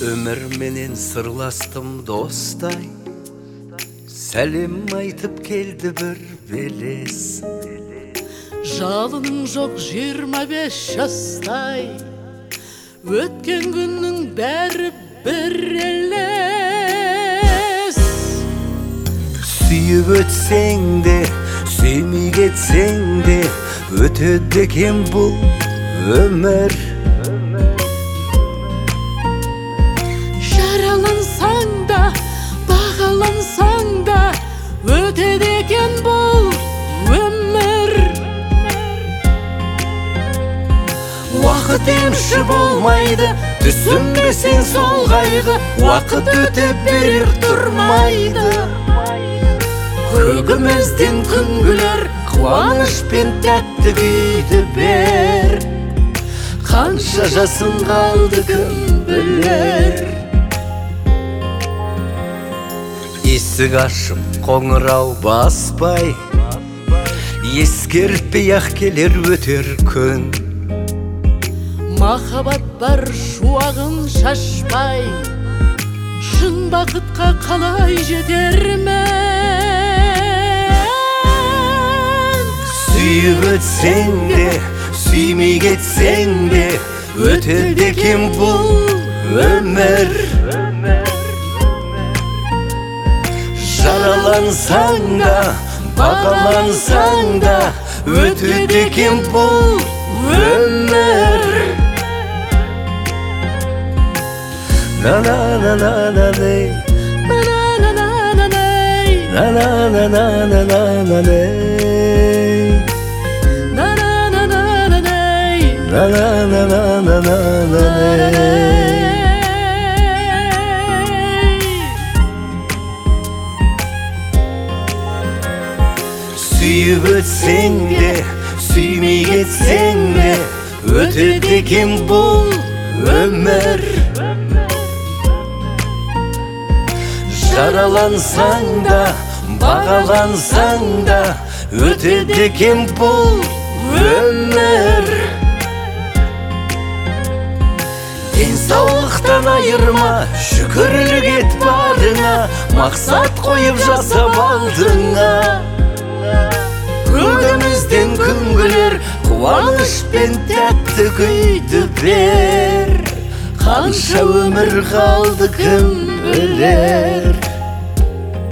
Өмір менен сырластым достай, сәлем айтып келді бір белес. Жалының жоқ 25 жастай, өткен күннің бәрі бір елес. Сүйіп өтсең де, сүймей кетсең де, өтеді екен бұл өмір. Жаралансаң да, бағалансаң да, өтеді екен бұл өмір. Уақыт емші болмайды, түсінбесең сол қайғы, уақыт өтіп берер тұрмайды. Көгімізден күн күлер, қуаныш пен тәтті күйді бер. Қанша жасың қалды кім білер. Есік ашып қоңырау баспай, ескертпей ақ келер өтер күн. Махаббат бар шуағын шашпай, шын бақытқа қалай жетермін? Сүйіп өтсең де, сүймей кетсең де, өтеді екен бұл өмір. Жаралансаң да, бағалансаң да, өтеді екен бұл өмір. На-на-на-на-на-ней, На-на-на-на-на-ней, на-на-на-на-на-на-ней, на-на-на-на-на-ней, на-на-на-на-на-на-ней. Сүйіп өтсең де, сүймей кетсең де, өтеді екен бұл өмір. Жаралансаң да, бағалансаң да, өтеді екен бұл өмір. Денсаулықтан айырма, шүкірлік ет барыңа, мақсат қойып жасап алдыңа. Көгімізден күн күлер, қуаныш пен тәтті күйді бер. Қанша өмір қалды кім білер.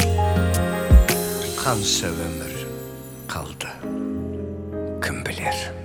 Қанша өмір қалды кім білер.